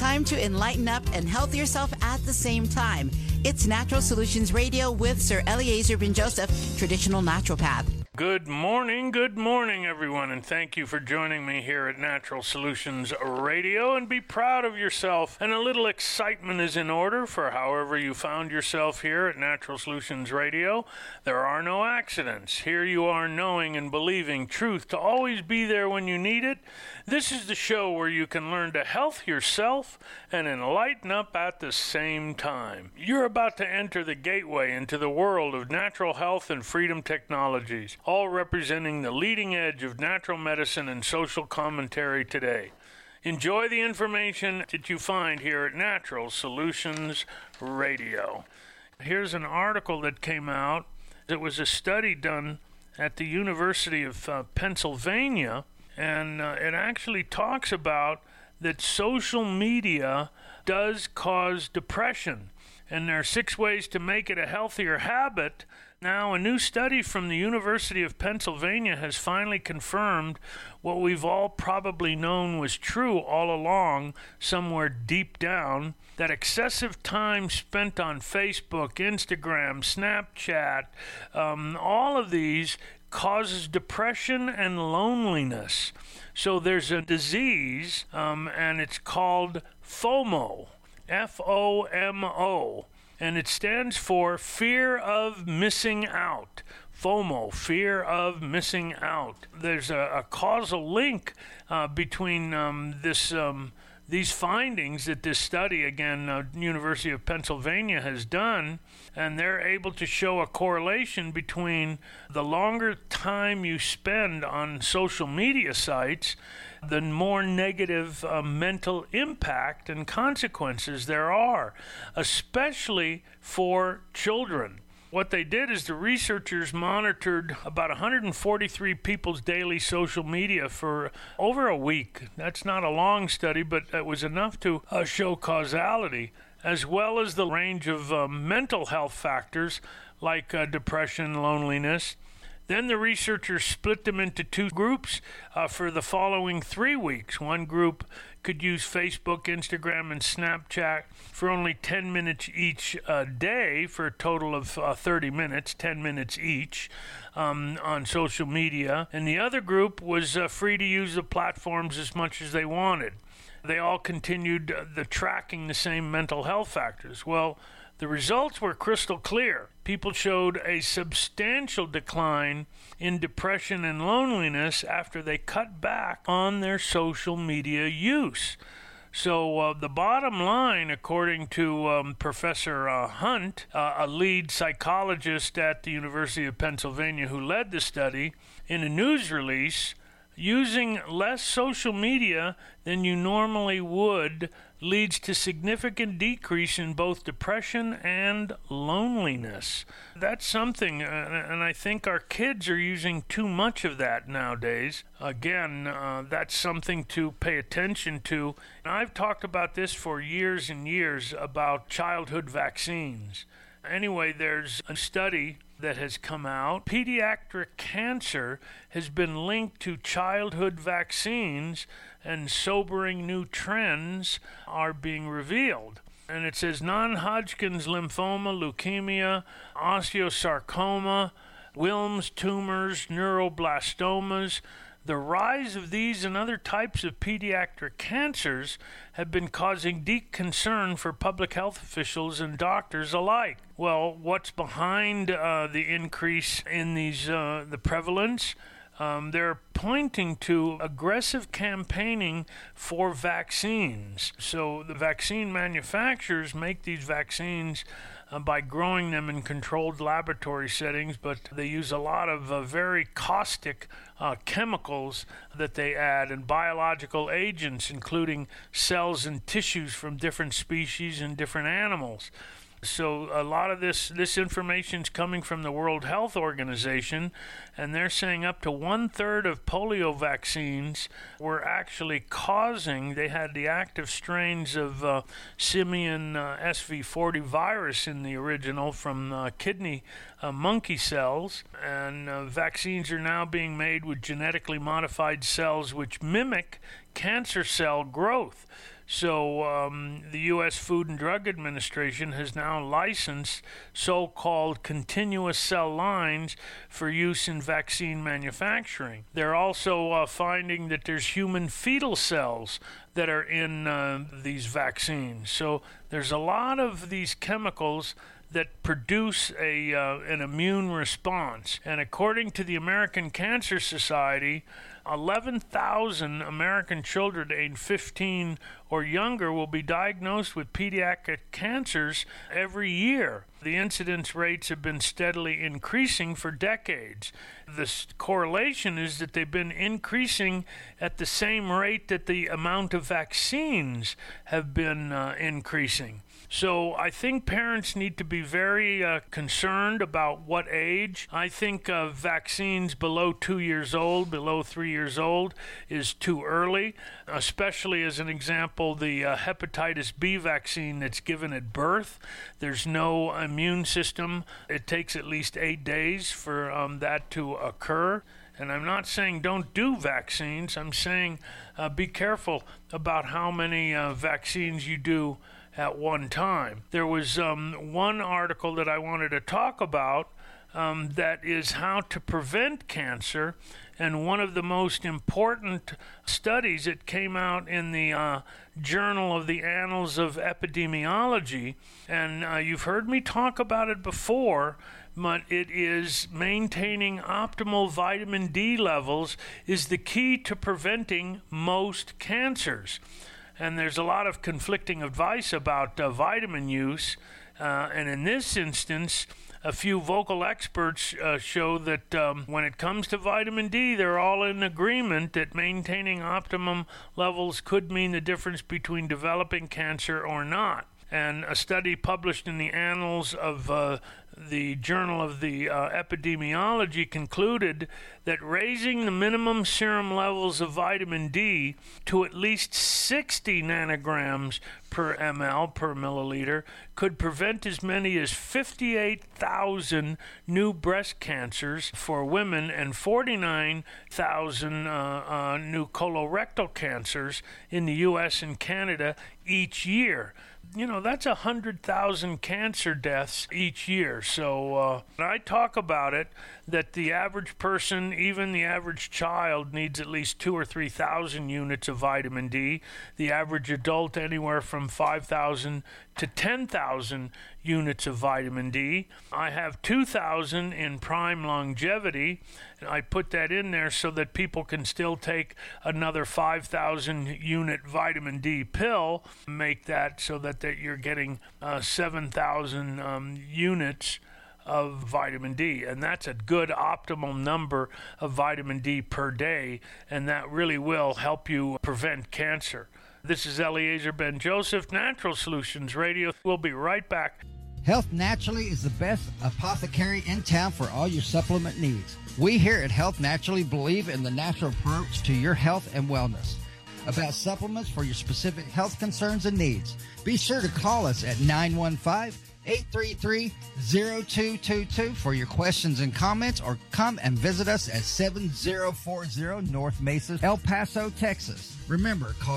Time to enlighten up and health yourself at the same time. It's Natural Solutions Radio with Sir Eliezer Ben Joseph, traditional naturopath. Good morning, everyone, and thank you for joining me here at Natural Solutions Radio, and be proud of yourself. And a little excitement is in order for however you found yourself here at Natural Solutions Radio. There are no accidents. Here you are knowing and believing truth to always be there when you need it. This is the show where you can learn to health yourself and enlighten up at the same time. You're about to enter the gateway into the world of natural health and freedom technologies, all representing the leading edge of natural medicine and social commentary today. Enjoy the information that you find here at Natural Solutions Radio. Here's an article that came out. It was a study done at the University of Pennsylvania, and it actually talks about that social media does cause depression, and there are 6 ways to make it a healthier habit. Now, a new study from the University of Pennsylvania has finally confirmed what we've all probably known was true all along, somewhere deep down, that excessive time spent on Facebook, Instagram, Snapchat, all of these causes depression and loneliness. So there's a disease, and it's called FOMO, FOMO. And it stands for fear of missing out. FOMO, fear of missing out. There's a causal link between these findings that this study, again, University of Pennsylvania has done, and they're able to show a correlation between the longer time you spend on social media sites, the more negative mental impact and consequences there are, especially for children. What they did is the researchers monitored about 143 people's daily social media for over a week. That's not a long study, but it was enough to show causality, as well as the range of mental health factors like depression, loneliness. Then the researchers split them into 2 groups for the following 3 weeks. One group could use Facebook, Instagram, and Snapchat for only 10 minutes each day for a total of 30 minutes, 10 minutes each on social media. And the other group was free to use the platforms as much as they wanted. They all continued tracking the same mental health factors. Well, the results were crystal clear. People showed a substantial decline in depression and loneliness after they cut back on their social media use. So the bottom line, according to Professor Hunt, a lead psychologist at the University of Pennsylvania who led the study, in a news release, using less social media than you normally would leads to significant decrease in both depression and loneliness. That's something, and I think our kids are using too much of that nowadays. Again, that's something to pay attention to. And I've talked about this for years and years about childhood vaccines. Anyway, there's a study that has come out. Pediatric cancer has been linked to childhood vaccines, and sobering new trends are being revealed. And it says non-Hodgkin's lymphoma, leukemia, osteosarcoma, Wilms tumors, neuroblastomas. The rise of these and other types of pediatric cancers have been causing deep concern for public health officials and doctors alike. Well, what's behind the increase in these the prevalence? They're pointing to aggressive campaigning for vaccines. So the vaccine manufacturers make these vaccines by growing them in controlled laboratory settings, but they use a lot of very caustic chemicals that they add, and biological agents, including cells and tissues from different species and different animals. So a lot of this information is coming from the World Health Organization, and they're saying up to 1/3 of polio vaccines were actually causing, they had the active strains of simian SV40 virus in the original from kidney monkey cells, and vaccines are now being made with genetically modified cells which mimic cancer cell growth. So the U.S. Food and Drug Administration has now licensed so-called continuous cell lines for use in vaccine manufacturing. They're also finding that there's human fetal cells that are in these vaccines. So there's a lot of these chemicals that produce an immune response. And according to the American Cancer Society, 11,000 American children aged 15 or younger will be diagnosed with pediatric cancers every year. The incidence rates have been steadily increasing for decades. The correlation is that they've been increasing at the same rate that the amount of vaccines have been increasing. So I think parents need to be very concerned about what age. I think vaccines below 2 years old, below 3 years old is too early, especially as an example, the hepatitis B vaccine that's given at birth. There's no immune system. It takes at least 8 days for that to occur. And I'm not saying don't do vaccines. I'm saying be careful about how many vaccines you do at one time. There was one article that I wanted to talk about that is how to prevent cancer, and one of the most important studies that came out in the Journal of the Annals of Epidemiology, and you've heard me talk about it before, but it is maintaining optimal vitamin D levels is the key to preventing most cancers. And there's a lot of conflicting advice about vitamin use. And in this instance, a few vocal experts show that when it comes to vitamin D, they're all in agreement that maintaining optimum levels could mean the difference between developing cancer or not. And a study published in the Annals of the Journal of the Epidemiology concluded that raising the minimum serum levels of vitamin D to at least 60 nanograms per ml per milliliter could prevent as many as 58,000 new breast cancers for women and 49,000 new colorectal cancers in the U.S. and Canada each year. You know, that's 100,000 cancer deaths each year. So I talk about it, that the average person, even the average child, needs at least 2,000 or 3,000 units of vitamin D. The average adult, anywhere from 5,000 to 10,000 units of vitamin D. I have 2,000 in Prime Longevity, and I put that in there so that people can still take another 5,000 unit vitamin D pill, make that so that you're getting 7,000 units of vitamin D, and that's a good optimal number of vitamin D per day, and that really will help you prevent cancer. This is Eliezer Ben-Joseph, Natural Solutions Radio. We'll be right back. Health Naturally is the best apothecary in town for all your supplement needs. We here at Health Naturally believe in the natural approach to your health and wellness. About supplements for your specific health concerns and needs, be sure to call us at 915-833-0222 for your questions and comments, or come and visit us at 7040 North Mesa, El Paso, Texas. Remember, call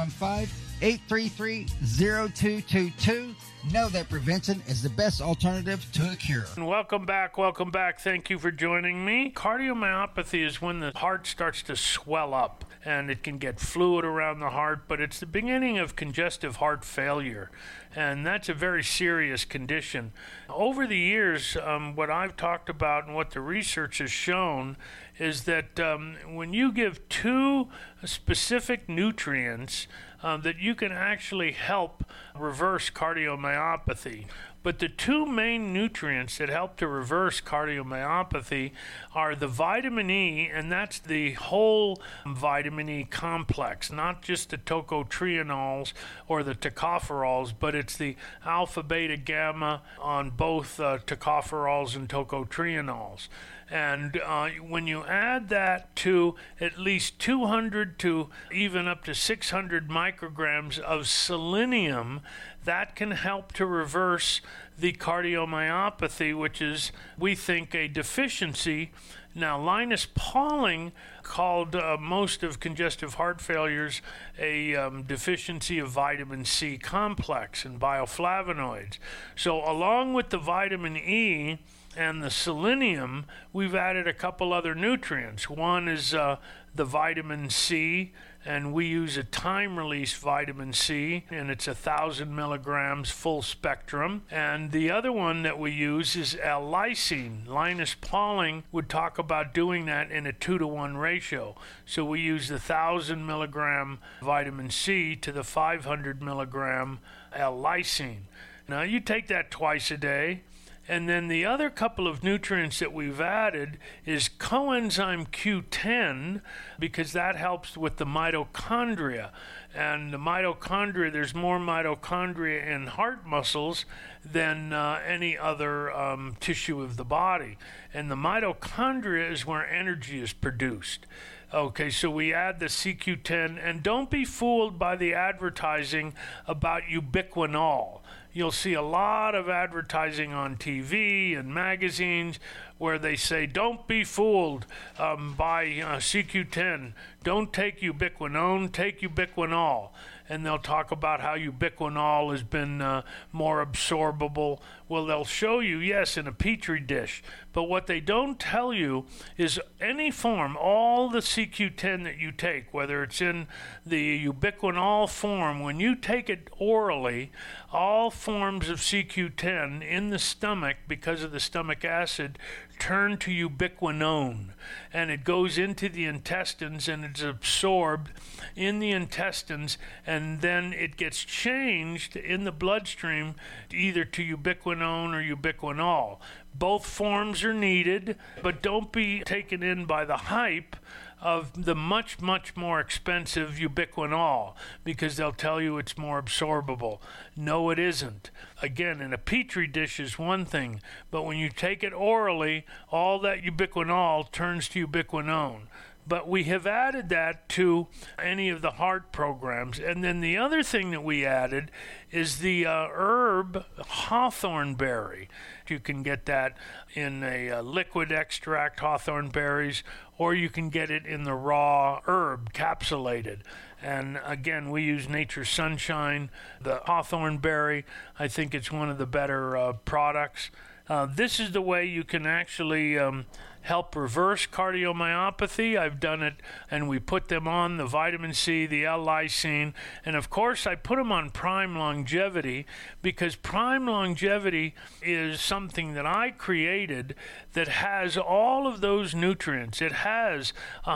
915-833-0222. Know that prevention is the best alternative to a cure. Welcome back. Welcome back. Thank you for joining me. Cardiomyopathy is when the heart starts to swell up and it can get fluid around the heart, but it's the beginning of congestive heart failure, and that's a very serious condition. Over the years, what I've talked about and what the research has shown is that when you give two specific nutrients, that you can actually help reverse cardiomyopathy. But the two main nutrients that help to reverse cardiomyopathy are the vitamin E, and that's the whole vitamin E complex, not just the tocotrienols or the tocopherols, but it's the alpha, beta, gamma on both tocopherols and tocotrienols. And when you add that to at least 200 to even up to 600 micrograms of selenium, that can help to reverse the cardiomyopathy, which is, we think, a deficiency Now, Linus Pauling called most of congestive heart failures a deficiency of vitamin C complex and bioflavonoids. So along with the vitamin E and the selenium, we've added a couple other nutrients. One is the vitamin C, and we use a time-release vitamin C, and it's 1,000 milligrams full spectrum. And the other one that we use is L-lysine. Linus Pauling would talk about doing that in a 2-to-1 ratio. So we use the 1,000 milligram vitamin C to the 500 milligram L-lysine. Now you take that twice a day. And then the other couple of nutrients that we've added is coenzyme Q10, because that helps with the mitochondria. And the mitochondria, there's more mitochondria in heart muscles than any other tissue of the body. And the mitochondria is where energy is produced. Okay, so we add the CQ10, and don't be fooled by the advertising about ubiquinol. You'll see a lot of advertising on TV and magazines where they say, don't be fooled by CQ10. Don't take ubiquinone, take ubiquinol. And they'll talk about how ubiquinol has been more absorbable. Well, they'll show you, yes, in a petri dish. But what they don't tell you is any form, all the CQ10 that you take, whether it's in the ubiquinol form, when you take it orally, all forms of CQ10 in the stomach, because of the stomach acid, turn to ubiquinone, and it goes into the intestines and it's absorbed in the intestines, and then it gets changed in the bloodstream either to ubiquinone or ubiquinol. Both forms are needed, but don't be taken in by the hype of the much, much more expensive ubiquinol, because they'll tell you it's more absorbable. No, it isn't. Again, in a petri dish is one thing, but when you take it orally, all that ubiquinol turns to ubiquinone. But we have added that to any of the heart programs. And then the other thing that we added is the herb hawthorn berry. You can get that in a liquid extract, hawthorn berries, or you can get it in the raw herb, capsulated. And again, we use Nature's Sunshine, the hawthorn berry. I think it's one of the better products. This is the way you can actually help reverse cardiomyopathy. I've done it, and we put them on the vitamin C, the L-lysine, and of course I put them on Prime Longevity, because Prime Longevity is something that I created that has all of those nutrients. It has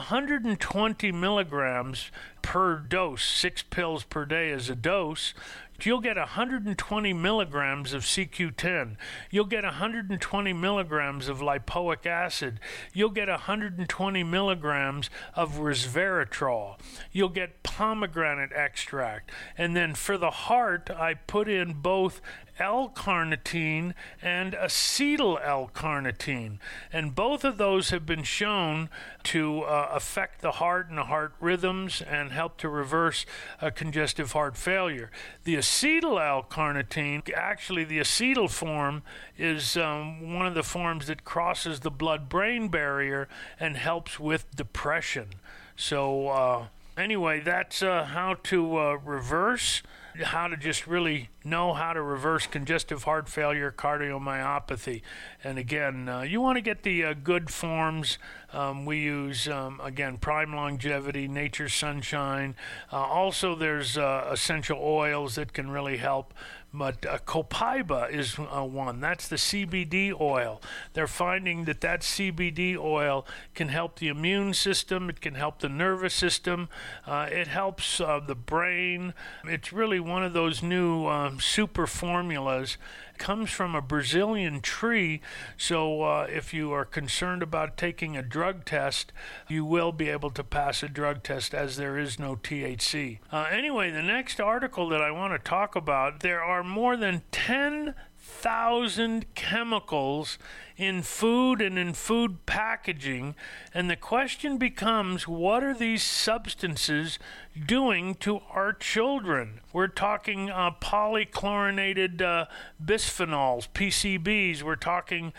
120 milligrams per dose, 6 pills per day as a dose. You'll get 120 milligrams of CQ10. You'll get 120 milligrams of lipoic acid. You'll get 120 milligrams of resveratrol. You'll get pomegranate extract. And then for the heart, I put in both L-carnitine and acetyl L-carnitine. And both of those have been shown to affect the heart and the heart rhythms and help to reverse congestive heart failure. The acetyl L-carnitine, actually the acetyl form, is one of the forms that crosses the blood-brain barrier and helps with depression. So anyway, that's how to reverse, how to just really know how to reverse congestive heart failure, cardiomyopathy. And again, you want to get the good forms. We use, again, Prime Longevity, Nature's Sunshine. Also, there's essential oils that can really help. But Copaiba is one. That's the CBD oil. They're finding that CBD oil can help the immune system. It can help the nervous system. It helps the brain. It's really one of those new super formulas. It comes from a Brazilian tree, so if you are concerned about taking a drug test, you will be able to pass a drug test, as there is no THC. Anyway, the next article that I want to talk about, there are more than 10,000 100,000 chemicals in food and in food packaging, and the question becomes, what are these substances doing to our children? We're talking polychlorinated bisphenols, PCBs. We're talking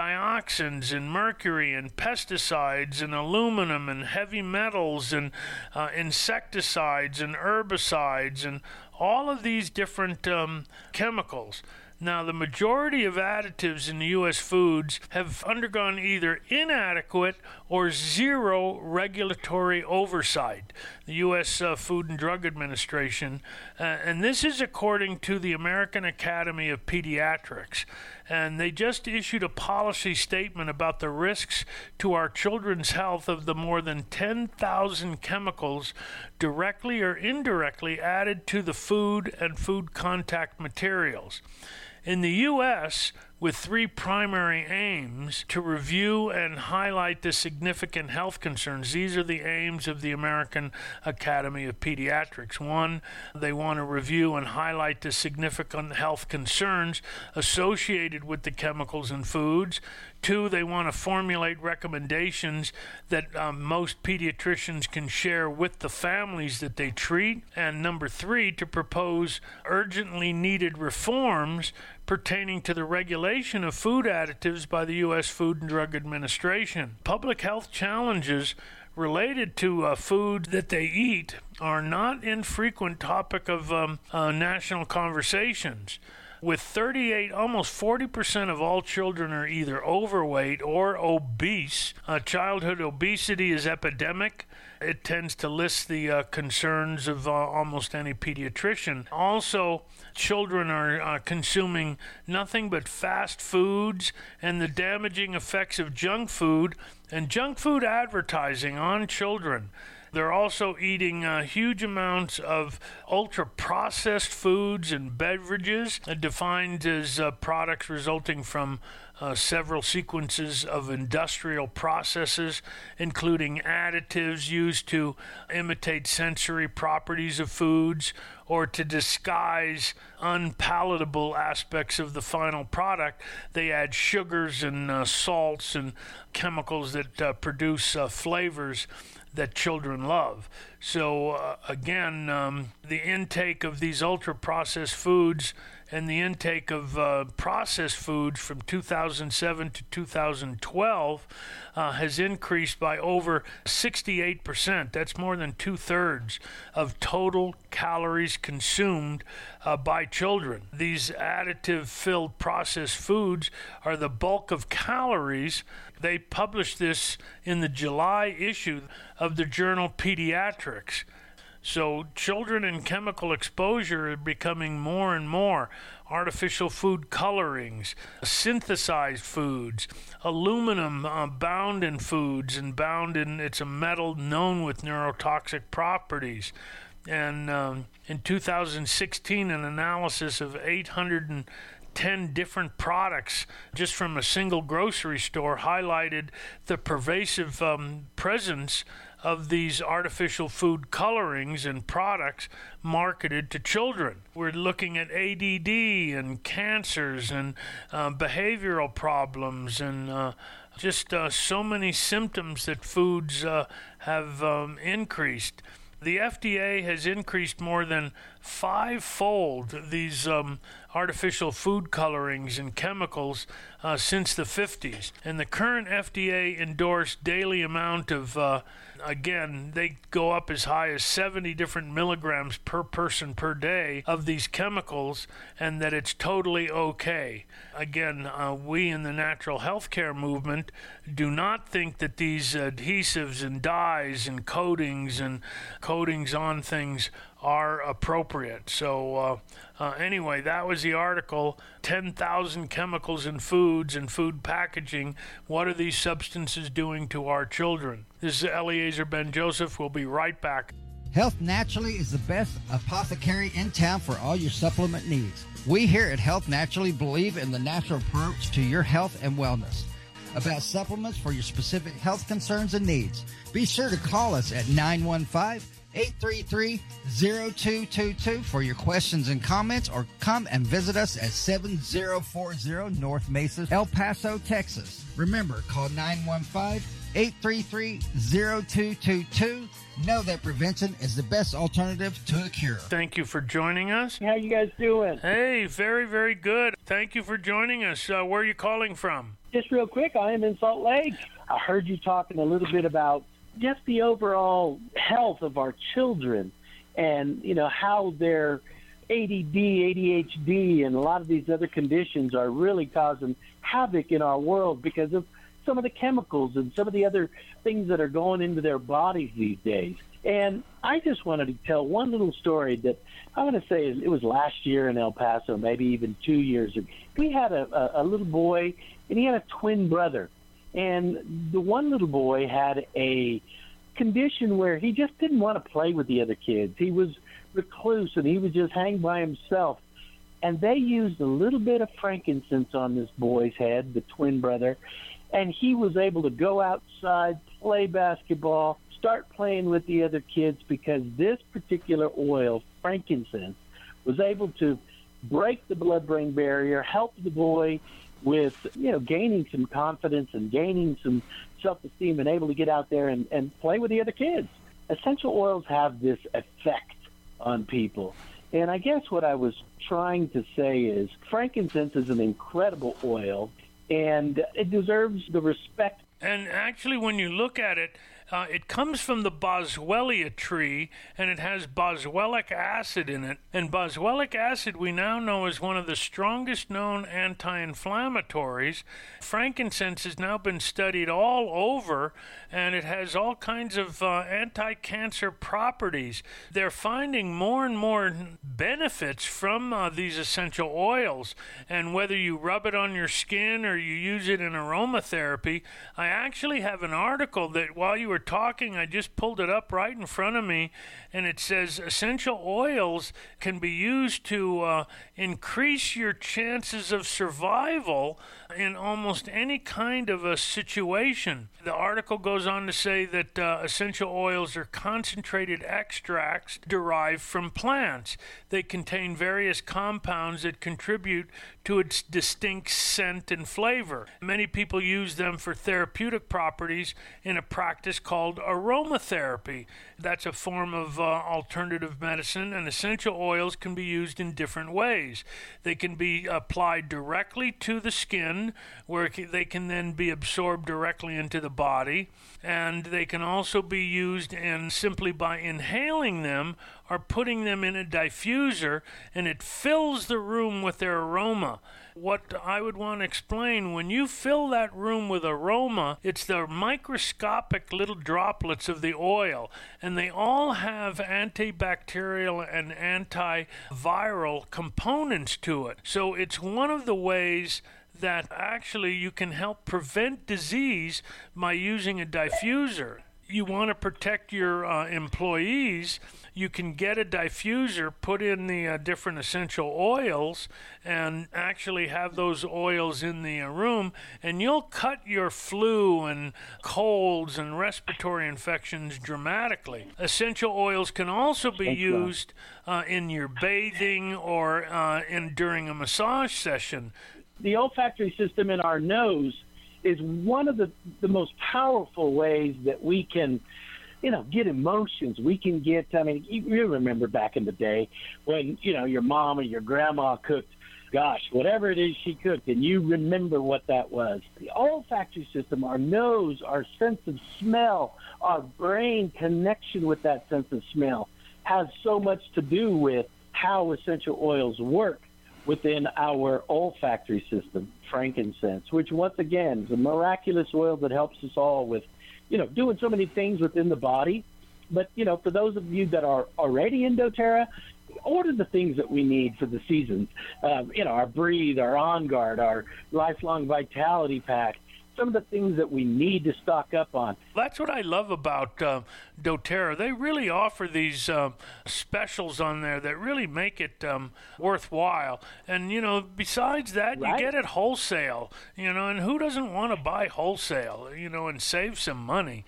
dioxins and mercury and pesticides and aluminum and heavy metals and insecticides and herbicides and all of these different chemicals. Now, the majority of additives in the U.S. foods have undergone either inadequate or zero regulatory oversight. The U.S. Food and Drug Administration, and this is according to the American Academy of Pediatrics. And they just issued a policy statement about the risks to our children's health of the more than 10,000 chemicals directly or indirectly added to the food and food contact materials. In the U.S., with three primary aims: to review and highlight the significant health concerns. These are the aims of the American Academy of Pediatrics. One, they want to review and highlight the significant health concerns associated with the chemicals in foods. Two, they want to formulate recommendations that most pediatricians can share with the families that they treat. And number three, to propose urgently needed reforms pertaining to the regulation of food additives by the U.S. Food and Drug Administration. Public health challenges related to food that they eat are not infrequent topic of national conversations. With 38, almost 40% of all children are either overweight or obese. Childhood obesity is epidemic. It tends to list the concerns of almost any pediatrician. Also, children are consuming nothing but fast foods and the damaging effects of junk food and junk food advertising on children. They're also eating huge amounts of ultra-processed foods and beverages, defined as products resulting from several sequences of industrial processes, including additives used to imitate sensory properties of foods or to disguise unpalatable aspects of the final product. They add sugars and salts and chemicals that produce flavors that children love. So again, the intake of these ultra-processed foods and the intake of processed foods from 2007 to 2012 has increased by over 68%. That's more than 2/3 of total calories consumed by children. These additive-filled processed foods are the bulk of calories. They published this in the July issue of the journal Pediatrics. So children in chemical exposure are becoming more and more. Artificial food colorings, synthesized foods, aluminum bound in foods and bound in, it's a metal known with neurotoxic properties. And in 2016, an analysis of 810 different products just from a single grocery store highlighted the pervasive presence of these artificial food colorings and products marketed to children. We're looking at ADD and cancers and behavioral problems and just so many symptoms that foods have increased. The FDA has increased more than 5-fold these artificial food colorings and chemicals since the 50s. And the current FDA-endorsed daily amount of, again, they go up as high as 70 different milligrams per person per day of these chemicals, and that it's totally okay. Again, we in the natural healthcare movement do not think that these adhesives and dyes and coatings on things are appropriate. So anyway, that was the article, 10,000 chemicals in foods and food packaging. What are these substances doing to our children? This is Eliezer Ben-Joseph. We'll be right back. Health Naturally is the best apothecary in town for all your supplement needs. We here at Health Naturally believe in the natural approach to your health and wellness. About supplements for your specific health concerns and needs, be sure to call us at 915 833-0222 for your questions and comments, or come and visit us at 7040 North Mesa, El Paso, Texas. Remember, call 915-833-0222. Know that prevention is the best alternative to a cure. Thank you for joining us. How you guys doing? Hey, very, very good. Thank you for joining us. Where are you calling from? Just real quick, I am in Salt Lake. I heard you talking a little bit about just the overall health of our children and, you know, how their ADD, ADHD, and a lot of these other conditions are really causing havoc in our world because of some of the chemicals and some of the other things that are going into their bodies these days. And I just wanted to tell one little story that I want to say it was last year in El Paso, maybe even 2 years ago. We had a little boy, and he had a twin brother. And the one little boy had a condition where he just didn't want to play with the other kids. He was recluse, and he would just hang by himself. And they used a little bit of frankincense on this boy's head, the twin brother, and he was able to go outside, play basketball, start playing with the other kids because this particular oil, frankincense, was able to break the blood-brain barrier, help the boy with, you know, gaining some confidence and gaining some self-esteem and able to get out there and play with the other kids. Essential oils have this effect on people. And I guess what I was trying to say is frankincense is an incredible oil, and it deserves the respect. And actually, when you look at it, it comes from the boswellia tree, and it has boswellic acid in it. And boswellic acid we now know is one of the strongest known anti-inflammatories. Frankincense has now been studied all over, and it has all kinds of anti-cancer properties. They're finding more and more benefits from these essential oils. And whether you rub it on your skin or you use it in aromatherapy, I actually have an article that while you were talking, I just pulled it up right in front of me, and it says essential oils can be used to increase your chances of survival in almost any kind of a situation. The article goes on to say that essential oils are concentrated extracts derived from plants. They contain various compounds that contribute to its distinct scent and flavor. Many people use them for therapeutic properties in a practice called aromatherapy. That's a form of alternative medicine, and essential oils can be used in different ways. They can be applied directly to the skin, where they can then be absorbed directly into the body, and they can also be used simply by inhaling them or putting them in a diffuser, and it fills the room with their aroma. What I would want to explain, when you fill that room with aroma, it's the microscopic little droplets of the oil, and they all have antibacterial and antiviral components to it. So it's one of the ways that actually you can help prevent disease by using a diffuser. You want to protect your employees, you can get a diffuser, put in the different essential oils, and actually have those oils in the room, and you'll cut your flu and colds and respiratory infections dramatically. Essential oils can also be used in your bathing or during a massage session. The olfactory system in our nose is one of the most powerful ways that we can, you know, get emotions. We can get, I mean, you remember back in the day when, you know, your mom or your grandma cooked, gosh, whatever it is she cooked, and you remember what that was. The olfactory system, our nose, our sense of smell, our brain connection with that sense of smell has so much to do with how essential oils work within our olfactory system. Frankincense, which once again is a miraculous oil that helps us all with, you know, doing so many things within the body. But, you know, for those of you that are already in doTERRA, order the things that we need for the seasons. You know, our Breathe, our On Guard, our Lifelong Vitality Pack, some of the things that we need to stock up on. That's what I love about doTERRA. They really offer these specials on there that really make it worthwhile. And, you know, besides that, you get it wholesale, you know, and who doesn't want to buy wholesale, you know, and save some money?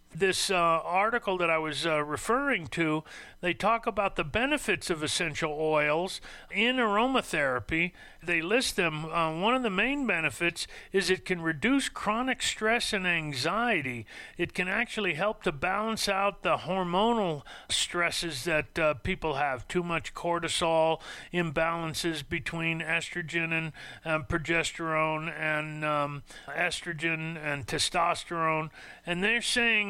This article that I was referring to, they talk about the benefits of essential oils in aromatherapy. They list them. One of the main benefits is it can reduce chronic stress and anxiety. It can actually help to balance out the hormonal stresses that people have. Too much cortisol, imbalances between estrogen and progesterone, and estrogen and testosterone. And they're saying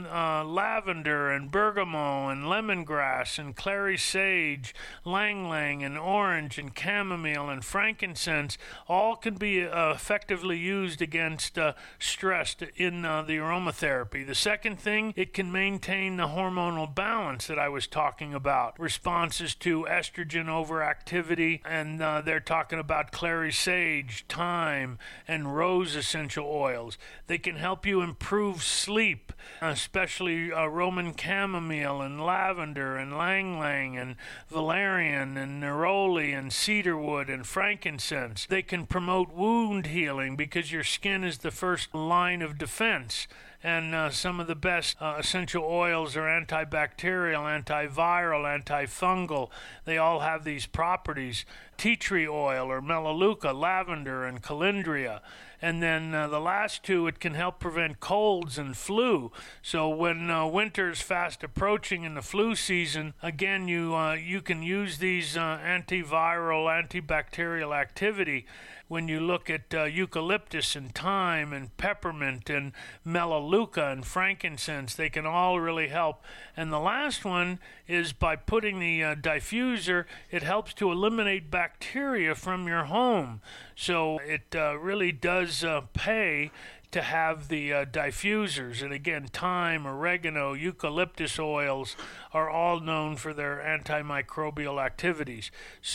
lavender and bergamot and lemongrass and clary sage, ylang ylang and orange and chamomile and frankincense all can be effectively used against stress in the aromatherapy. The second thing, it can maintain the hormonal balance that I was talking about. Responses to estrogen overactivity, and they're talking about clary sage, thyme, and rose essential oils. They can help you improve sleep, especially Roman chamomile and lavender and ylang ylang and valerian and neroli and cedarwood and frankincense. They can promote wound healing because your skin is the first line of defense. And some of the best essential oils are antibacterial, antiviral, antifungal. They all have these properties. Tea tree oil or melaleuca, lavender, and calendria. And then the last two, it can help prevent colds and flu. So when winter's fast approaching in the flu season, again, you can use these antiviral, antibacterial activity. When you look at eucalyptus and thyme and peppermint and melaleuca and frankincense, they can all really help. And the last one is by putting the diffuser, it helps to eliminate bacteria from your home. So it really does pay to have the diffusers. And again, thyme, oregano, eucalyptus oils are all known for their antimicrobial activities.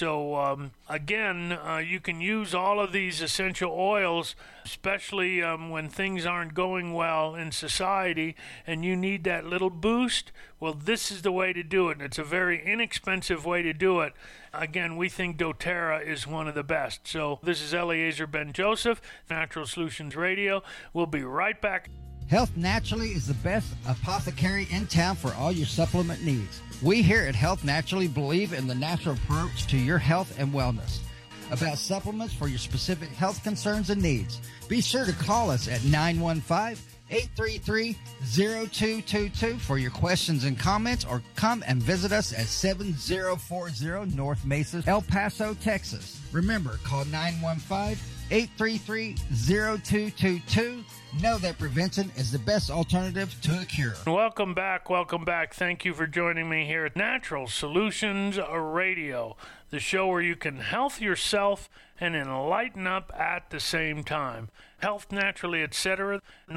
So again, you can use all of these essential oils, especially when things aren't going well in society and you need that little boost. Well, this is the way to do it, and it's a very inexpensive way to do it. Again, we think doTERRA is one of the best. So this is Eliezer Ben-Joseph, Natural Solutions Radio. We'll be right back. Health Naturally is the best apothecary in town for all your supplement needs. We here at Health Naturally believe in the natural approach to your health and wellness. About supplements for your specific health concerns and needs, be sure to call us at 915-833-0222 for your questions and comments, or come and visit us at 7040 North Mesa, El Paso, Texas. Remember, call 915-833-0222. Know that prevention is the best alternative to a cure. Welcome back. Thank you for joining me here at Natural Solutions Radio, the show where you can health yourself and enlighten up at the same time. Health Naturally, etc.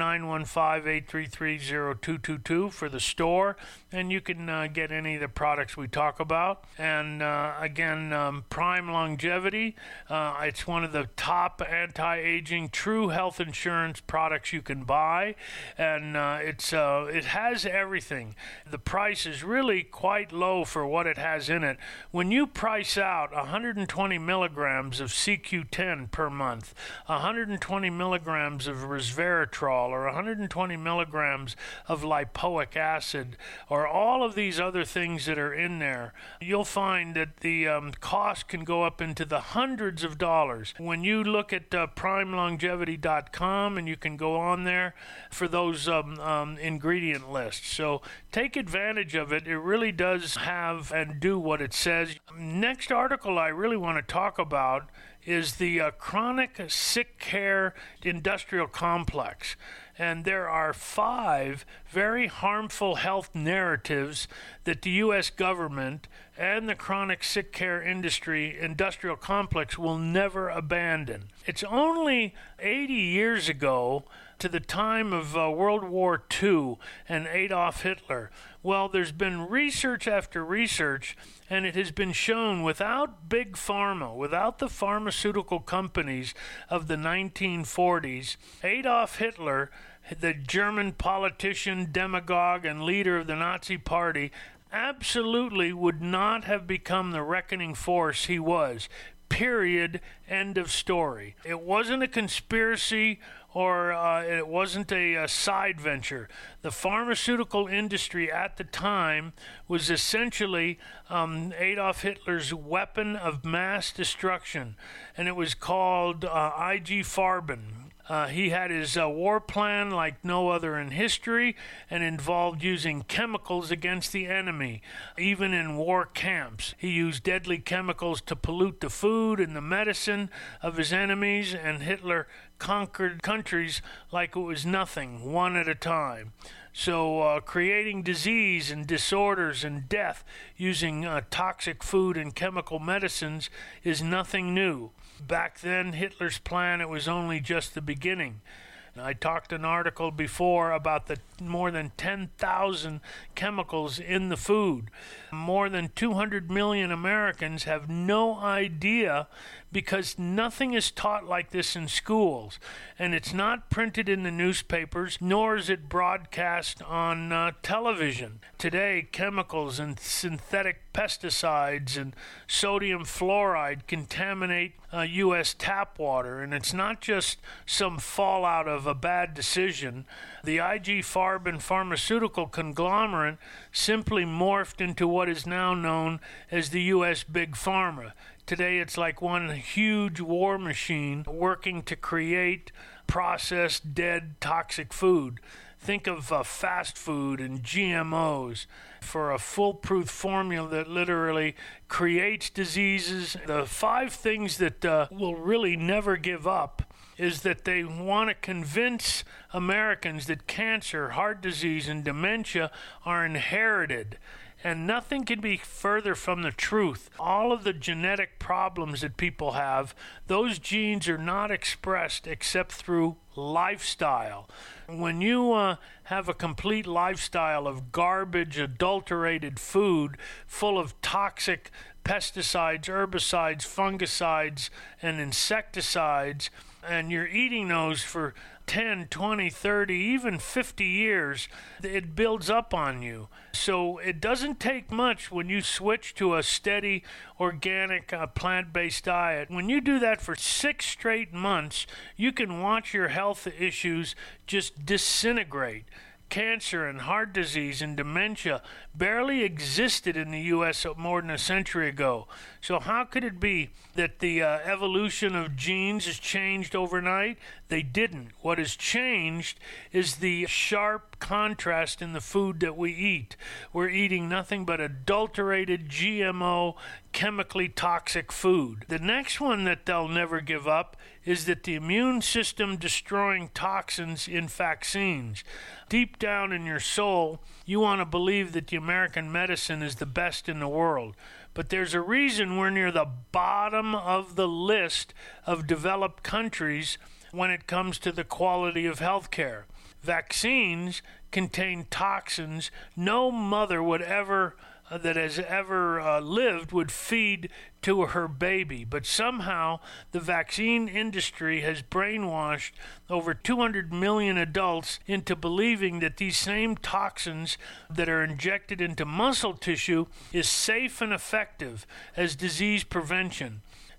915-833-0222 for the store, and you can get any of the products we talk about. And again, Prime Longevity, it's one of the top anti-aging true health insurance products you can buy, and it has everything. The price is really quite low for what it has in it. When you price out 120 milligrams of CQ10 per month, 120 milligrams of resveratrol, or 120 milligrams of lipoic acid, or all of these other things that are in there, you'll find that the cost can go up into the hundreds of dollars. When you look at primelongevity.com, and you can go on there for those ingredient lists. So take advantage of it. It really does have and do what it says. Next article I really want to talk about is the chronic sick care industrial complex. And there are 5 very harmful health narratives that the U.S. government and the chronic sick care industry industrial complex will never abandon. It's only 80 years ago, to the time of World War II and Adolf Hitler. Well, there's been research after research, and it has been shown without big pharma, without the pharmaceutical companies of the 1940s, Adolf Hitler, the German politician, demagogue, and leader of the Nazi Party, absolutely would not have become the reckoning force he was. period, end of story. It wasn't a conspiracy or it wasn't a side venture. The pharmaceutical industry at the time was essentially Adolf Hitler's weapon of mass destruction, and it was called IG Farben. He had his war plan like no other in history and involved using chemicals against the enemy, even in war camps. He used deadly chemicals to pollute the food and the medicine of his enemies, and Hitler conquered countries like it was nothing, one at a time. So creating disease and disorders and death using toxic food and chemical medicines is nothing new. Back then, Hitler's plan, it was only just the beginning. I talked an article before about the more than 10,000 chemicals in the food. More than 200 million Americans have no idea because nothing is taught like this in schools. And it's not printed in the newspapers, nor is it broadcast on television. Today, chemicals and synthetic pesticides and sodium fluoride contaminate U.S. tap water, and it's not just some fallout of a bad decision. The IG Farben pharmaceutical conglomerate simply morphed into what is now known as the U.S. Big Pharma. Today, it's like one huge war machine working to create processed, dead, toxic food. Think of fast food and GMOs for a foolproof formula that literally creates diseases. The 5 things that will really never give up is that they want to convince Americans that cancer, heart disease, and dementia are inherited. And nothing can be further from the truth. All of the genetic problems that people have, those genes are not expressed except through lifestyle. When you have a complete lifestyle of garbage, adulterated food full of toxic pesticides, herbicides, fungicides, and insecticides, and you're eating those for 10, 20, 30, even 50 years, it builds up on you. So it doesn't take much when you switch to a steady, organic, plant-based diet. When you do that for 6 straight months, you can watch your health issues just disintegrate. Cancer and heart disease and dementia barely existed in the U.S. more than a century ago. So how could it be that the evolution of genes has changed overnight? They didn't. What has changed is the sharp contrast in the food that we eat. We're eating nothing but adulterated, GMO, chemically toxic food. The next one that they'll never give up is that the immune system destroying toxins in vaccines. Deep down in your soul, you want to believe that the American medicine is the best in the world. But there's a reason we're near the bottom of the list of developed countries when it comes to the quality of health care. Vaccines contain toxins no mother would ever that has ever lived would feed to her baby. But somehow the vaccine industry has brainwashed over 200 million adults into believing that these same toxins that are injected into muscle tissue is safe and effective as disease prevention.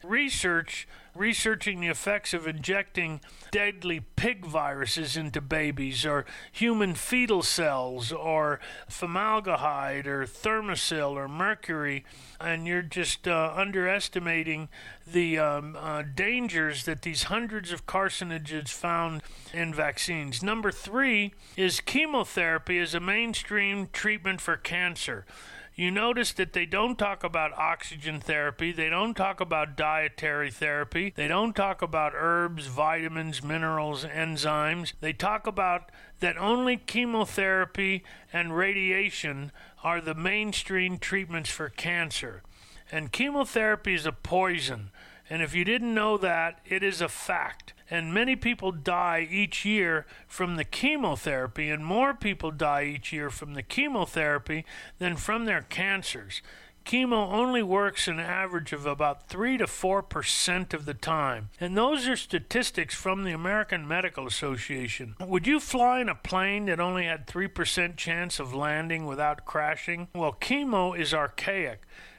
Researching the effects of injecting deadly pig viruses into babies, or human fetal cells, or formaldehyde, or Thermacell, or mercury, and you're just underestimating the dangers that these hundreds of carcinogens found in vaccines. Number 3 is chemotherapy as a mainstream treatment for cancer. You notice that they don't talk about oxygen therapy, they don't talk about dietary therapy, they don't talk about herbs, vitamins, minerals, enzymes. They talk about that only chemotherapy and radiation are the mainstream treatments for cancer. And chemotherapy is a poison. And if you didn't know that, it is a fact. And many people die each year from the chemotherapy, and more people die each year from the chemotherapy than from their cancers. Chemo only works an average of about 3 to 4% of the time. And those are statistics from the American Medical Association. Would you fly in a plane that only had 3% chance of landing without crashing? Well, chemo is archaic.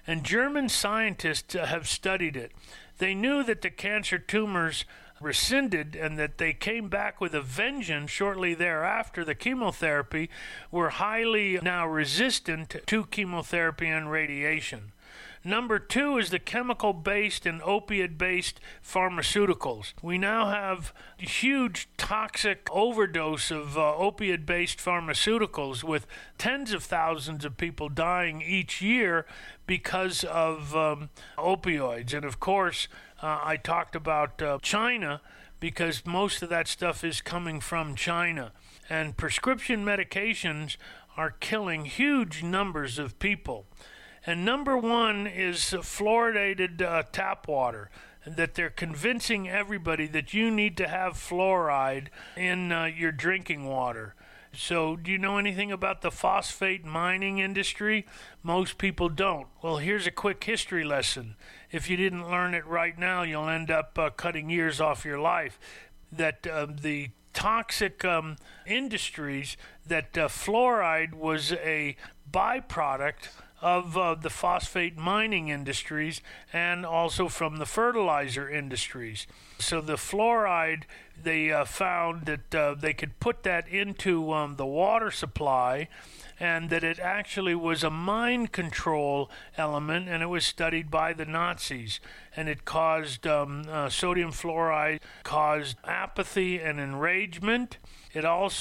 and German scientists have studied it. They knew that the cancer tumors rescinded and that they came back with a vengeance shortly thereafter. The chemotherapy were highly now resistant to chemotherapy and radiation. Number 2 is the chemical-based and opiate-based pharmaceuticals. We now have huge toxic overdose of opiate-based pharmaceuticals, with tens of thousands of people dying each year because of opioids. And of course, I talked about China, because most of that stuff is coming from China. And prescription medications are killing huge numbers of people. And number 1 is fluoridated tap water, that they're convincing everybody that you need to have fluoride in your drinking water. So do you know anything about the phosphate mining industry? Most people don't. Well, here's a quick history lesson. If you didn't learn it right now, you'll end up cutting years off your life. That the toxic industries, that fluoride was a byproduct of the phosphate mining industries and also from the fertilizer industries. So the fluoride, they found that they could put that into the water supply, and that it actually was a mind control element, and it was studied by the Nazis. And it caused sodium fluoride caused apathy and enragement. It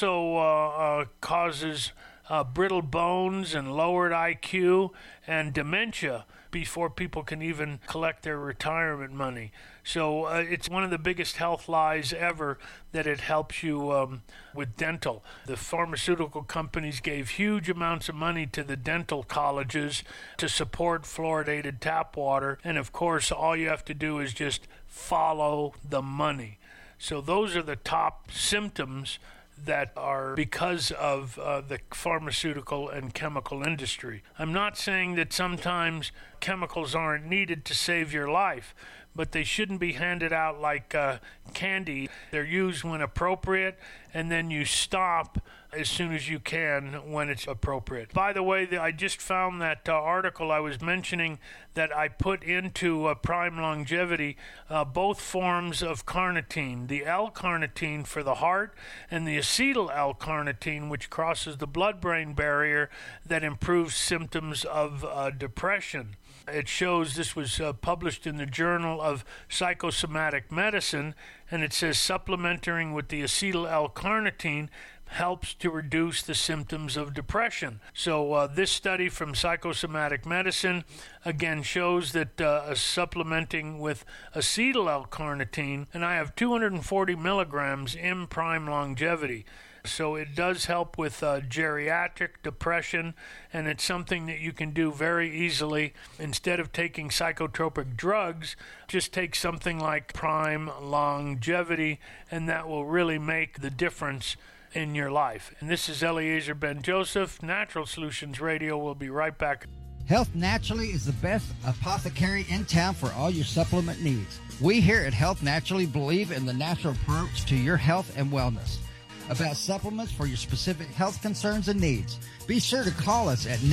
also causes brittle bones and lowered IQ and dementia before people can even collect their retirement money. So it's one of the biggest health lies ever that it helps you with dental. The pharmaceutical companies gave huge amounts of money to the dental colleges to support fluoridated tap water. And of course, all you have to do is just follow the money. So those are the top symptoms that are because of the pharmaceutical and chemical industry. I'm not saying that sometimes chemicals aren't needed to save your life, but they shouldn't be handed out like candy. They're used when appropriate, and then you stop as soon as you can when it's appropriate. By the way, I just found that article I was mentioning that I put into Prime Longevity, both forms of carnitine, the L-carnitine for the heart and the acetyl L-carnitine, which crosses the blood-brain barrier, that improves symptoms of depression. It shows, this was published in the Journal of Psychosomatic Medicine, and it says supplementing with the acetyl L-carnitine helps to reduce the symptoms of depression. So this study from Psychosomatic Medicine again shows that supplementing with acetyl L-carnitine, and I have 240 milligrams in Prime Longevity. So it does help with geriatric depression, and it's something that you can do very easily. Instead of taking psychotropic drugs, just take something like Prime Longevity, and that will really make the difference in your life. And this is Eliezer Ben-Joseph, Natural Solutions Radio. We'll be right back. Health Naturally is the best apothecary in town for all your supplement needs. We here at Health Naturally believe in the natural approach to your health and wellness. About supplements for your specific health concerns and needs, be sure to call us at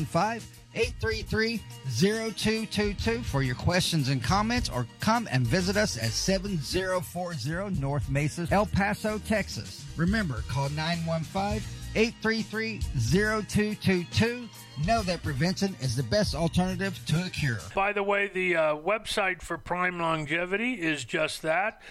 915-833-0222 for your questions and comments, or come and visit us at 7040 North Mesa, El Paso, Texas. Remember, call 915-833-0222. Know that prevention is the best alternative to a cure. By the way, the website for Prime Longevity is just that,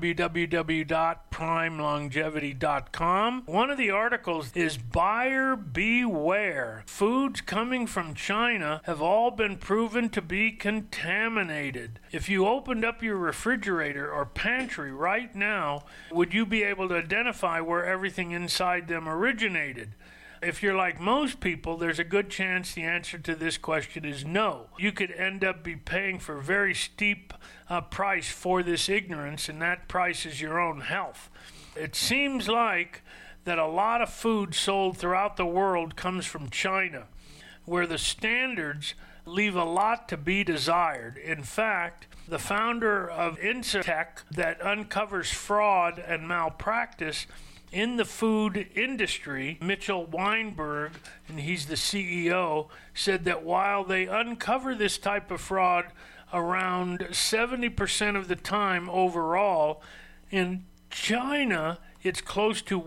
www.primelongevity.com. One of the articles is Buyer Beware. Foods coming from China have all been proven to be contaminated. If you opened up your refrigerator or pantry right now, would you be able to identify where everything inside them originated? If you're like most people, there's a good chance the answer to this question is no. You could end up be paying for a very steep price for this ignorance, and that price is your own health. It seems like that a lot of food sold throughout the world comes from China, where the standards leave a lot to be desired. In fact, the founder of Incitec, that uncovers fraud and malpractice, in the food industry, Mitchell Weinberg, and he's the CEO, said that while they uncover this type of fraud around 70% of the time overall, in China, it's close to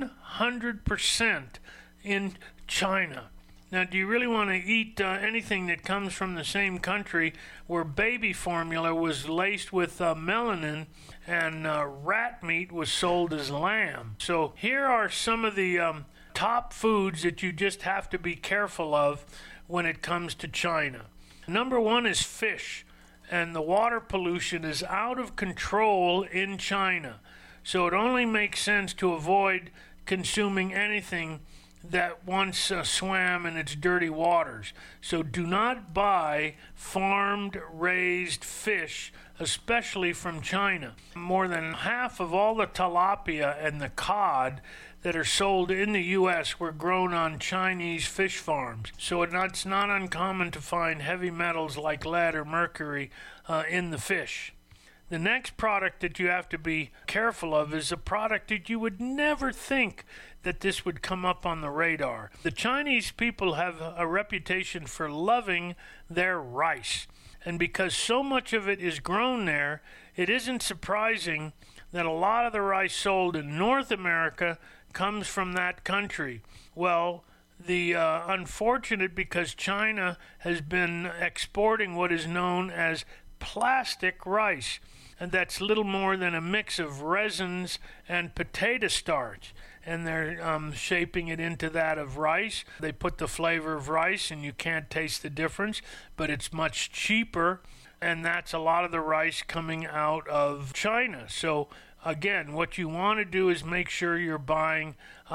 100% in China. Now, do you really want to eat anything that comes from the same country where baby formula was laced with melanin and rat meat was sold as lamb? So here are some of the top foods that you just have to be careful of when it comes to China. Number one is fish, and the water pollution is out of control in China. So it only makes sense to avoid consuming anything that once swam in its dirty waters. So do not buy farmed, raised fish, especially from China. More than half of all the tilapia and the cod that are sold in the U.S. were grown on Chinese fish farms. So it's not uncommon to find heavy metals like lead or mercury in the fish. The next product that you have to be careful of is a product that you would never think that this would come up on the radar. The Chinese people have a reputation for loving their rice. And because so much of it is grown there, it isn't surprising that a lot of the rice sold in North America comes from that country. Well, the unfortunate, because China has been exporting what is known as plastic rice, and that's little more than a mix of resins and potato starch, and they're shaping it into that of rice. They put the flavor of rice, and you can't taste the difference, but it's much cheaper, and that's a lot of the rice coming out of China. So again, what you want to do is make sure you're buying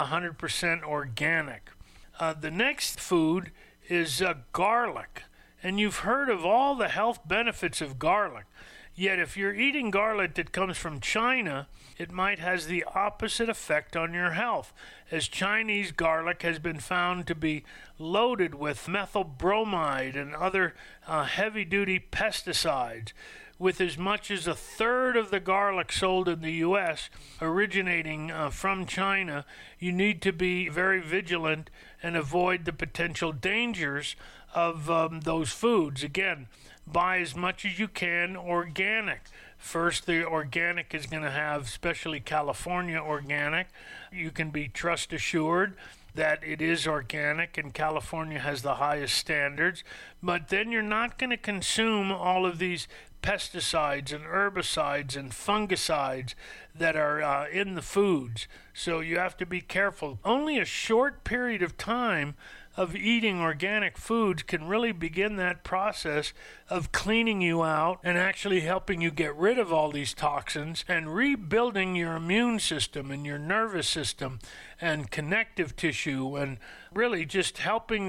100% organic. The next food is garlic, and you've heard of all the health benefits of garlic. Yet if you're eating garlic that comes from China, it might has the opposite effect on your health, as Chinese garlic has been found to be loaded with methyl bromide and other heavy-duty pesticides, with as much as a third of the garlic sold in the U.S. originating from China. You need to be very vigilant and avoid the potential dangers of those foods. Again, buy as much as you can organic. First, the organic is going to have, especially California organic. You can be trust assured that it is organic, and California has the highest standards. But then you're not going to consume all of these pesticides and herbicides and fungicides that are in the foods. So you have to be careful. Only a short period of time of eating organic foods can really begin that process of cleaning you out and actually helping you get rid of all these toxins and rebuilding your immune system and your nervous system and connective tissue, and really just helping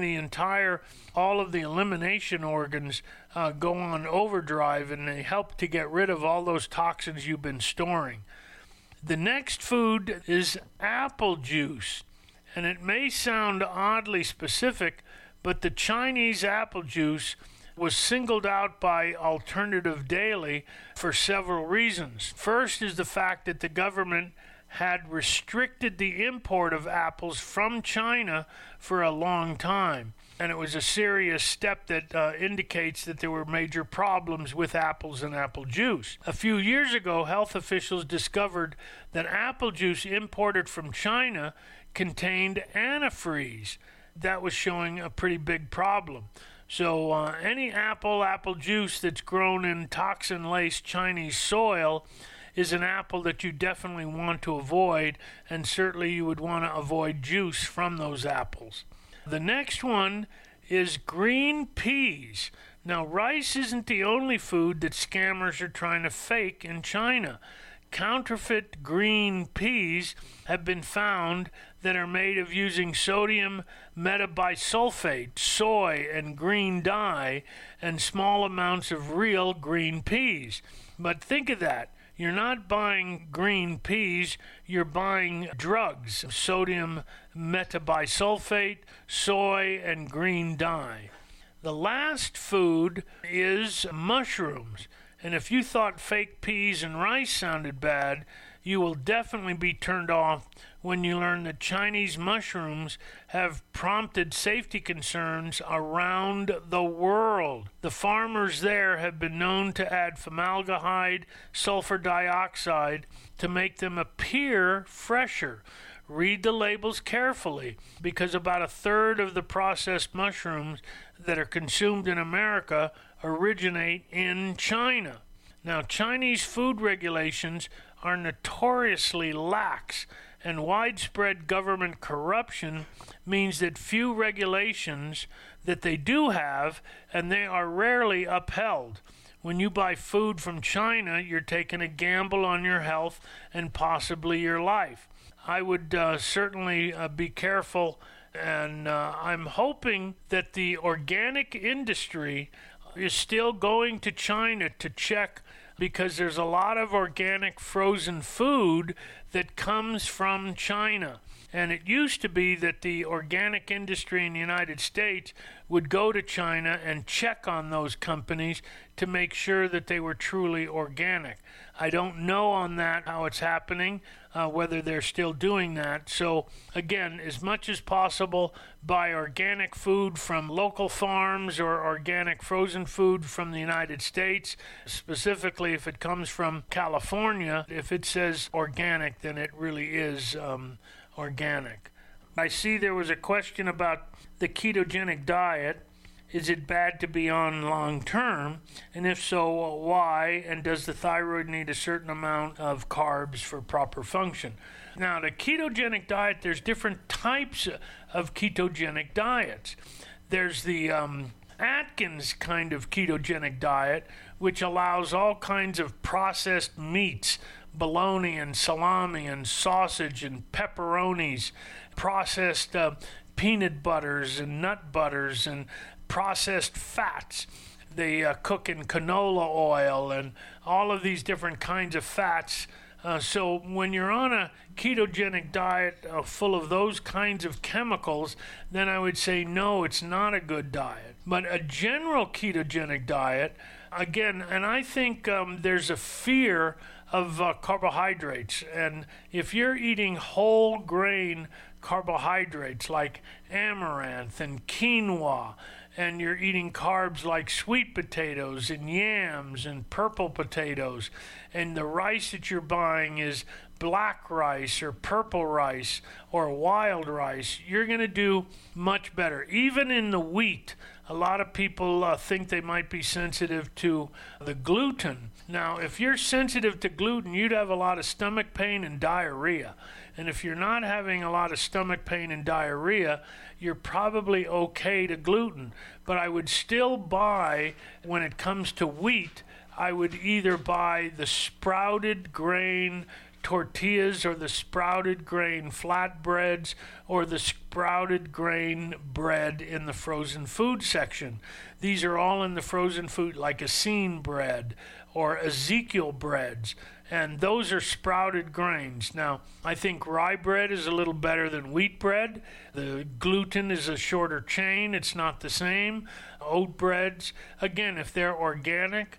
all of the elimination organs go on overdrive, and they help to get rid of all those toxins you've been storing. The next food is apple juice. And it may sound oddly specific, but the Chinese apple juice was singled out by Alternative Daily for several reasons. First is the fact that the government had restricted the import of apples from China for a long time. And it was a serious step that indicates that there were major problems with apples and apple juice. A few years ago, health officials discovered that apple juice imported from China contained antifreeze. That was showing a pretty big problem. So any apple juice that's grown in toxin-laced Chinese soil is an apple that you definitely want to avoid, and certainly you would want to avoid juice from those apples. The next one is green peas. Now, rice isn't the only food that scammers are trying to fake in China. Counterfeit green peas have been found that are made of using sodium metabisulfate, soy, and green dye, and small amounts of real green peas. But think of that. You're not buying green peas, you're buying drugs, sodium metabisulfate, soy, and green dye. The last food is mushrooms. And if you thought fake peas and rice sounded bad, You will definitely be turned off when you learn that Chinese mushrooms have prompted safety concerns around the world. The farmers there have been known to add formaldehyde, sulfur dioxide to make them appear fresher. Read the labels carefully, because about a third of the processed mushrooms that are consumed in America originate in China. Now, Chinese food regulations are notoriously lax, and widespread government corruption means that few regulations that they do have, and they are rarely upheld. When you buy food from China, you're taking a gamble on your health and possibly your life. I would certainly be careful, and I'm hoping that the organic industry is still going to China to check, because there's a lot of organic frozen food that comes from China. And it used to be that the organic industry in the United States would go to China and check on those companies to make sure that they were truly organic. I don't know on that how it's happening, whether they're still doing that. So again, as much as possible, buy organic food from local farms or organic frozen food from the United States. Specifically, if it comes from California, if it says organic, then it really is organic. I see there was a question about the ketogenic diet. Is it bad to be on long term? And if so, why? And does the thyroid need a certain amount of carbs for proper function? Now, the ketogenic diet, there's different types of ketogenic diets. There's the Atkins kind of ketogenic diet, which allows all kinds of processed meats, bologna and salami and sausage and pepperonis, processed peanut butters and nut butters and processed fats. They cook in canola oil and all of these different kinds of fats. So when you're on a ketogenic diet full of those kinds of chemicals, then I would say no, it's not a good diet. But a general ketogenic diet, again, and I think there's a fear of carbohydrates. And if you're eating whole grain carbohydrates like amaranth and quinoa, and you're eating carbs like sweet potatoes and yams and purple potatoes, and the rice that you're buying is black rice or purple rice or wild rice, you're going to do much better. Even in the wheat, a lot of people think they might be sensitive to the gluten. Now, if you're sensitive to gluten, you'd have a lot of stomach pain and diarrhea. And if you're not having a lot of stomach pain and diarrhea, you're probably okay to gluten. But I would still buy, when it comes to wheat, I would either buy the sprouted grain tortillas or the sprouted grain flatbreads or the sprouted grain bread in the frozen food section. These are all in the frozen food, like Essene bread or Ezekiel breads, and those are sprouted grains. Now, I think rye bread is a little better than wheat bread. The gluten is a shorter chain. It's not the same. Oat breads, again, if they're organic,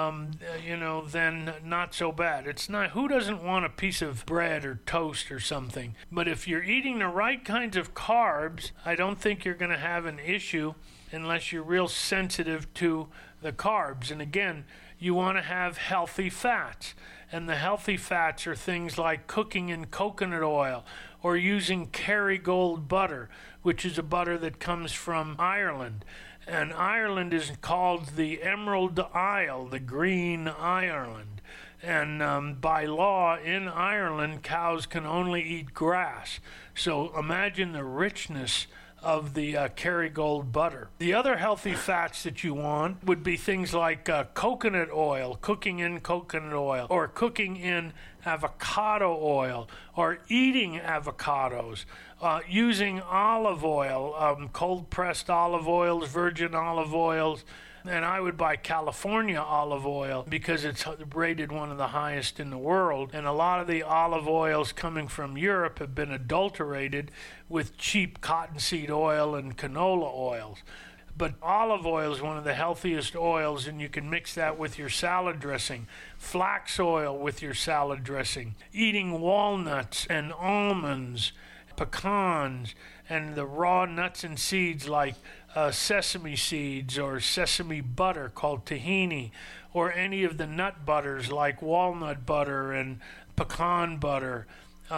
then not so bad. It's not, who doesn't want a piece of bread or toast or something? But if you're eating the right kinds of carbs, I don't think you're going to have an issue unless you're real sensitive to the carbs. And again, you want to have healthy fats. And the healthy fats are things like cooking in coconut oil or using Kerrygold butter, which is a butter that comes from Ireland. And Ireland is called the Emerald Isle, the Green Ireland. And by law in Ireland, cows can only eat grass. So imagine the richness of the Kerrygold butter. The other healthy fats that you want would be things like coconut oil, cooking in coconut oil, or cooking in avocado oil, or eating avocados, using olive oil, cold-pressed olive oils, virgin olive oils, and I would buy California olive oil because it's rated one of the highest in the world. And a lot of the olive oils coming from Europe have been adulterated with cheap cottonseed oil and canola oils. But olive oil is one of the healthiest oils, and you can mix that with your salad dressing. Flax oil with your salad dressing. Eating walnuts and almonds, pecans, and the raw nuts and seeds like sesame seeds or sesame butter called tahini, or any of the nut butters like walnut butter and pecan butter,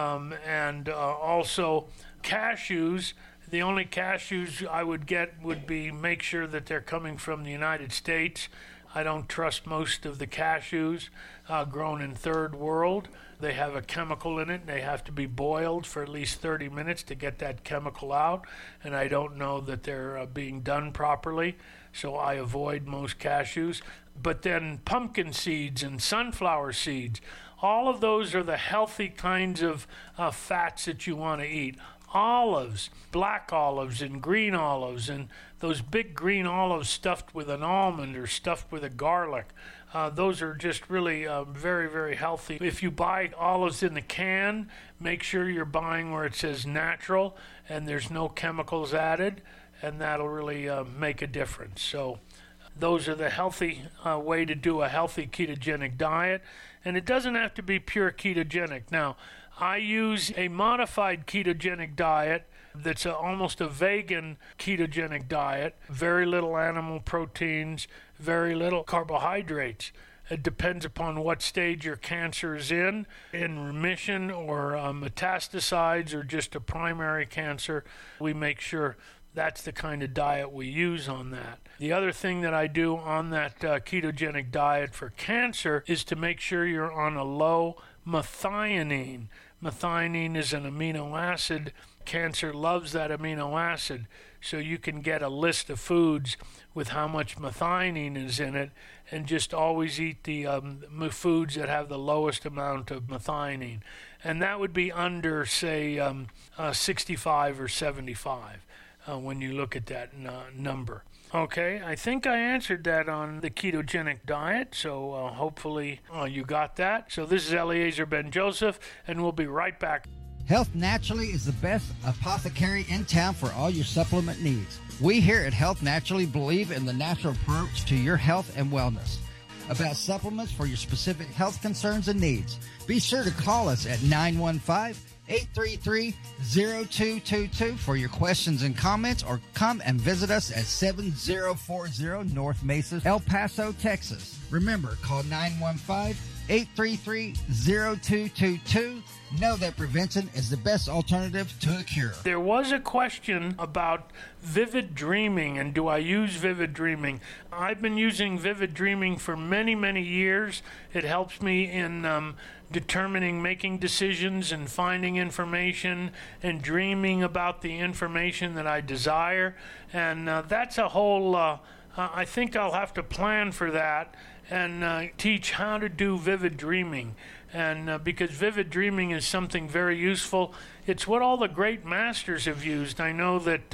and also cashews. The only cashews I would get would be make sure that they're coming from the United States. I don't trust most of the cashews grown in third world. They have a chemical in it, and they have to be boiled for at least 30 minutes to get that chemical out, and I don't know that they're being done properly, so I avoid most cashews. But then pumpkin seeds and sunflower seeds, all of those are the healthy kinds of fats that you want to eat. Olives, black olives and green olives, and those big green olives stuffed with an almond or stuffed with a garlic. Those are just really very, very healthy. If you buy olives in the can, make sure you're buying where it says natural and there's no chemicals added, and that'll really make a difference. So those are the healthy way to do a healthy ketogenic diet, and it doesn't have to be pure ketogenic. Now, I use a modified ketogenic diet that's almost a vegan ketogenic diet. Very little animal proteins, very little carbohydrates. It depends upon what stage your cancer is in remission or metastasized or just a primary cancer. We make sure that's the kind of diet we use on that. The other thing that I do on that ketogenic diet for cancer is to make sure you're on a low methionine. Methionine is an amino acid. Cancer loves that amino acid. So you can get a list of foods with how much methionine is in it and just always eat the foods that have the lowest amount of methionine. And that would be under, say, 65 or 75 when you look at that number. Okay, I think I answered that on the ketogenic diet, so hopefully you got that. So this is Eliezer Ben-Joseph, and we'll be right back. Health Naturally is the best apothecary in town for all your supplement needs. We here at Health Naturally believe in the natural approach to your health and wellness. About supplements for your specific health concerns and needs, be sure to call us at 915-833-0222 for your questions and comments, or come and visit us at 7040 North Mesa, El Paso, Texas. Remember, call 915-833-0222. Know that prevention is the best alternative to a cure. There was a question about vivid dreaming, and do I use vivid dreaming? I've been using vivid dreaming for many, many years. It helps me in determining, making decisions and finding information and dreaming about the information that I desire. And that's a whole, I think I'll have to plan for that and teach how to do vivid dreaming. And because vivid dreaming is something very useful, it's what all the great masters have used. I know that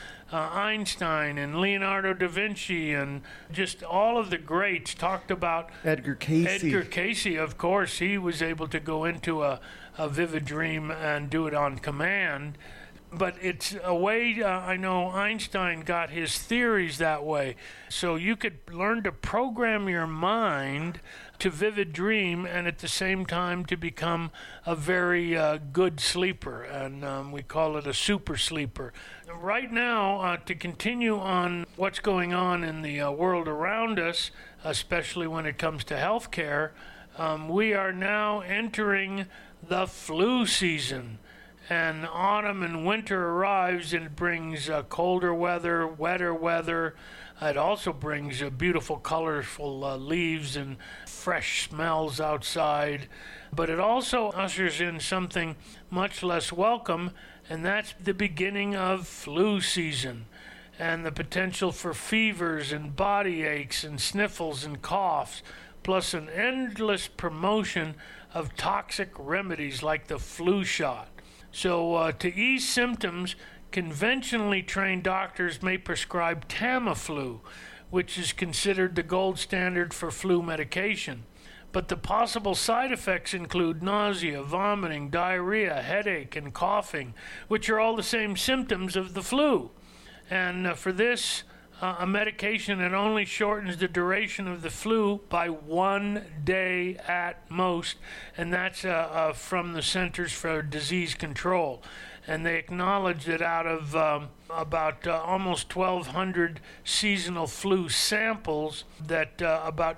Einstein and Leonardo da Vinci and just all of the greats talked about Edgar Cayce. Edgar Cayce, of course, he was able to go into a vivid dream and do it on command. But it's a way, I know Einstein got his theories that way. So you could learn to program your mind to vivid dream and at the same time to become a very good sleeper. And we call it a super sleeper. Right now, to continue on what's going on in the world around us, especially when it comes to healthcare, we are now entering the flu season. And autumn and winter arrives, and it brings colder weather, wetter weather. It also brings beautiful, colorful leaves and fresh smells outside. But it also ushers in something much less welcome, and that's the beginning of flu season and the potential for fevers and body aches and sniffles and coughs, plus an endless promotion of toxic remedies like the flu shot. So to ease symptoms, conventionally trained doctors may prescribe Tamiflu, which is considered the gold standard for flu medication. But the possible side effects include nausea, vomiting, diarrhea, headache, and coughing, which are all the same symptoms of the flu. And for this, a medication that only shortens the duration of the flu by 1 day at most, and that's from the Centers for Disease Control. And they acknowledge that out of about almost 1,200 seasonal flu samples, that about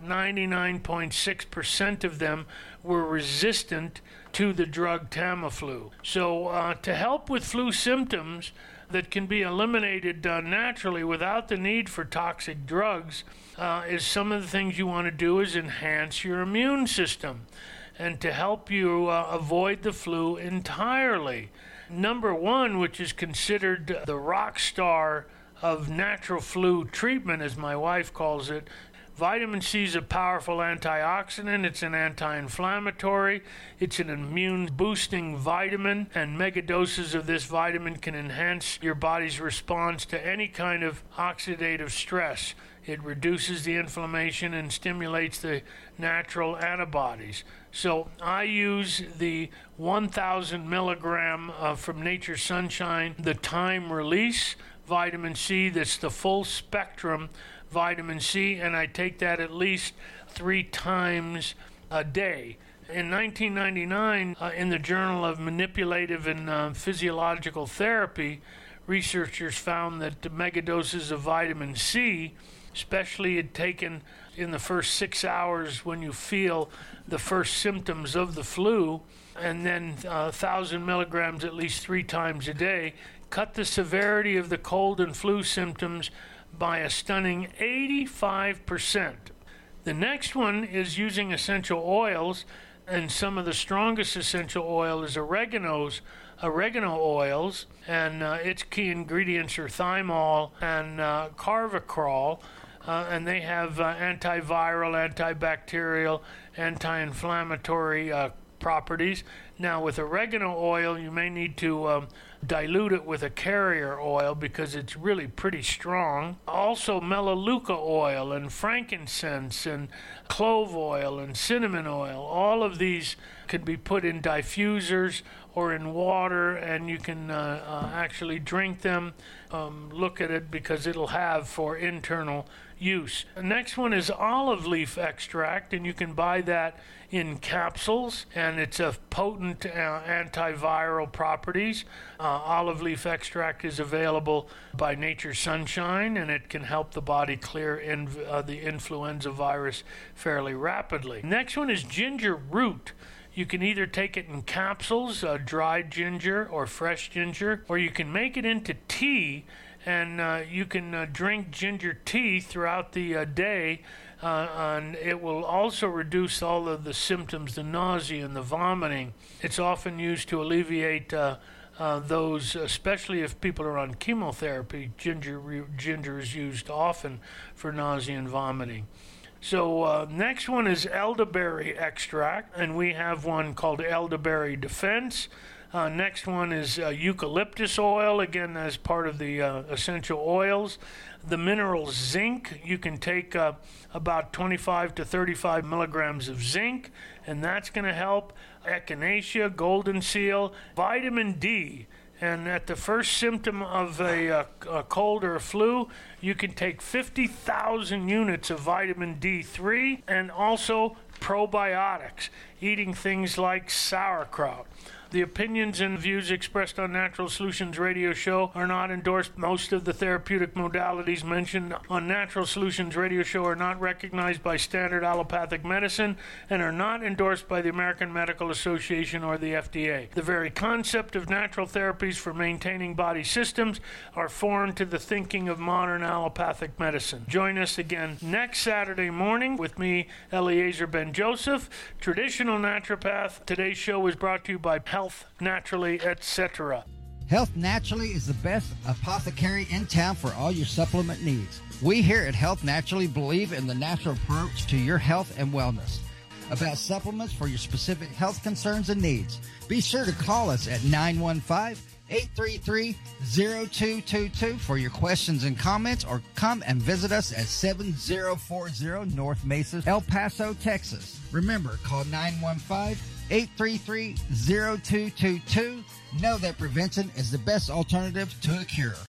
99.6% of them were resistant to the drug Tamiflu. So to help with flu symptoms that can be eliminated naturally without the need for toxic drugs, is some of the things you want to do is enhance your immune system and to help you avoid the flu entirely. Number one, which is considered the rock star of natural flu treatment, as my wife calls it, vitamin C is a powerful antioxidant. It's an anti-inflammatory. It's an immune-boosting vitamin, and megadoses of this vitamin can enhance your body's response to any kind of oxidative stress. It reduces the inflammation and stimulates the natural antibodies. So I use the 1,000 milligram from Nature's Sunshine, the time release vitamin C. That's the full spectrum vitamin C, and I take that at least 3 times a day. In 1999, in the Journal of Manipulative and Physiological Therapy, researchers found that the megadoses of vitamin C, especially taken in the first 6 hours when you feel the first symptoms of the flu, and then 1,000 milligrams at least 3 times a day, cut the severity of the cold and flu symptoms by a stunning 85%. The next one is using essential oils, and some of the strongest essential oil is oregano oils, and its key ingredients are thymol and carvacrol, and they have antiviral, antibacterial, anti-inflammatory properties. Now, with oregano oil, you may need to dilute it with a carrier oil because it's really pretty strong. Also, melaleuca oil and frankincense and clove oil and cinnamon oil, all of these could be put in diffusers or in water, and you can actually drink them. Look at it because it'll have for internal use. The next one is olive leaf extract, and you can buy that in capsules, and it's a potent antiviral properties. Olive leaf extract is available by Nature's Sunshine, and it can help the body clear the influenza virus fairly rapidly. Next one is ginger root. You can either take it in capsules, dried ginger or fresh ginger, or you can make it into tea, and you can drink ginger tea throughout the day, and it will also reduce all of the symptoms, the nausea and the vomiting. It's often used to alleviate those, especially if people are on chemotherapy. Ginger is used often for nausea and vomiting. So next one is elderberry extract, and we have one called Elderberry Defense. Next one is eucalyptus oil, again as part of the essential oils. The mineral zinc, you can take about 25 to 35 milligrams of zinc, and that's going to help. Echinacea, golden seal, vitamin D. And at the first symptom of a cold or a flu, you can take 50,000 units of vitamin D3, and also probiotics, eating things like sauerkraut. The opinions and views expressed on Natural Solutions Radio Show are not endorsed. Most of the therapeutic modalities mentioned on Natural Solutions Radio Show are not recognized by standard allopathic medicine and are not endorsed by the American Medical Association or the FDA. The very concept of natural therapies for maintaining body systems are foreign to the thinking of modern allopathic medicine. Join us again next Saturday morning with me, Eliezer Ben-Joseph, traditional naturopath. Today's show is brought to you by Health Naturally, etc. Health Naturally is the best apothecary in town for all your supplement needs. We here at Health Naturally believe in the natural approach to your health and wellness. About supplements for your specific health concerns and needs, be sure to call us at 915-833-0222 for your questions and comments, or come and visit us at 7040 North Mesa, El Paso, Texas. Remember, call 915-833-0222. Know that prevention is the best alternative to a cure.